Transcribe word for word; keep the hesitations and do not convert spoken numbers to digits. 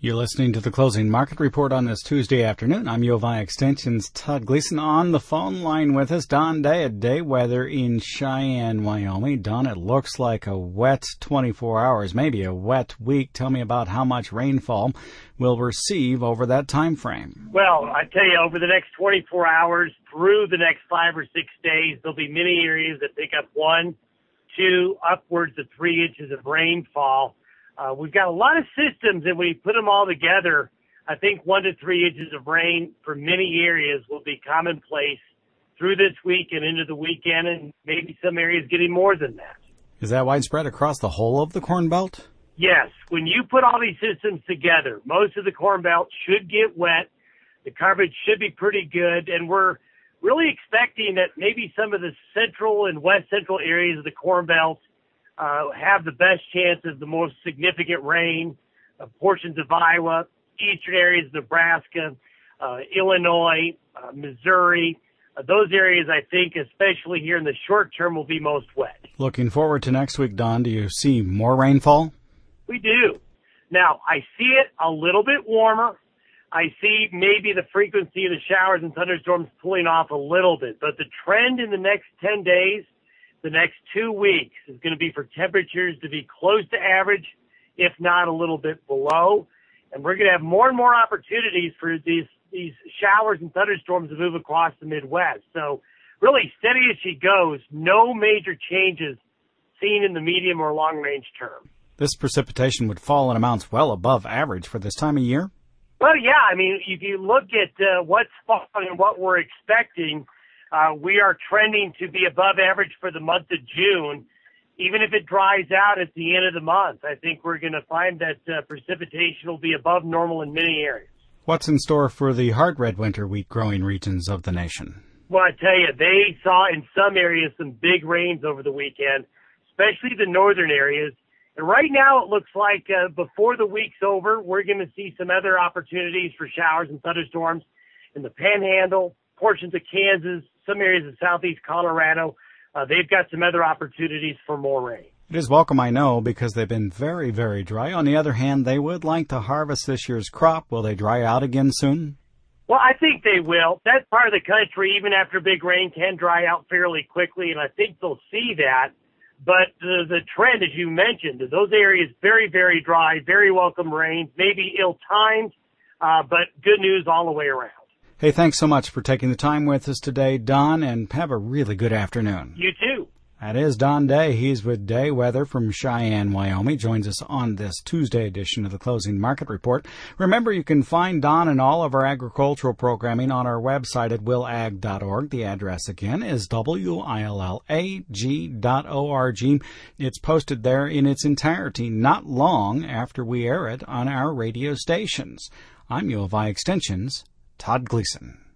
You're listening to the Closing Market Report on this Tuesday afternoon. I'm U of I Extension's Todd Gleason. On the phone line with us, Don Day at Day Weather in Cheyenne, Wyoming. Don, it looks like a wet twenty-four hours, maybe a wet week. Tell me about how much rainfall we'll receive over that time frame. Well, I tell you, over the next twenty-four hours through the next five or six days, there'll be many areas that pick up one, two, upwards of three inches of rainfall. Uh, we've got a lot of systems, and when you put them all together, I think one to three inches of rain for many areas will be commonplace through this week and into the weekend, and maybe some areas getting more than that. Is that widespread across the whole of the Corn Belt? Yes. When you put all these systems together, most of the Corn Belt should get wet. The coverage should be pretty good, and we're really expecting that maybe some of the central and west central areas of the Corn Belt Uh, have the best chance of the most significant rain, uh, portions of Iowa, eastern areas of Nebraska, uh, Illinois, uh, Missouri. Uh, those areas, I think, especially here in the short term, will be most wet. Looking forward to next week, Don, do you see more rainfall? We do. Now, I see it a little bit warmer. I see maybe the frequency of the showers and thunderstorms pulling off a little bit, but the trend in the next ten days, the next two weeks, is going to be for temperatures to be close to average, if not a little bit below. And we're going to have more and more opportunities for these, these showers and thunderstorms to move across the Midwest. So really steady as she goes, no major changes seen in the medium or long range term. This precipitation would fall in amounts well above average for this time of year? Well, yeah. I mean, if you look at uh, what's falling and what we're expecting, Uh, we are trending to be above average for the month of June. Even if it dries out at the end of the month, I think we're going to find that uh, precipitation will be above normal in many areas. What's in store for the hard red winter wheat growing regions of the nation? Well, I tell you, they saw in some areas some big rains over the weekend, especially the northern areas. And right now it looks like uh, before the week's over, we're going to see some other opportunities for showers and thunderstorms in the Panhandle, portions of Kansas, some areas of southeast Colorado. Uh, they've got some other opportunities for more rain. It is welcome, I know, because they've been very, very dry. On the other hand, they would like to harvest this year's crop. Will they dry out again soon? Well, I think they will. That part of the country, even after big rain, can dry out fairly quickly, and I think they'll see that. But the, the trend, as you mentioned, those areas very, very dry, very welcome rains, maybe ill-timed, uh, but good news all the way around. Hey, thanks so much for taking the time with us today, Don, and have a really good afternoon. You too. That is Don Day. He's with Day Weather from Cheyenne, Wyoming. Joins us on this Tuesday edition of the Closing Market Report. Remember, you can find Don and all of our agricultural programming on our website at will ag dot org. The address again is W I L L A G dot O R G. It's posted there in its entirety not long after we air it on our radio stations. I'm U of I Extension's Todd Gleason.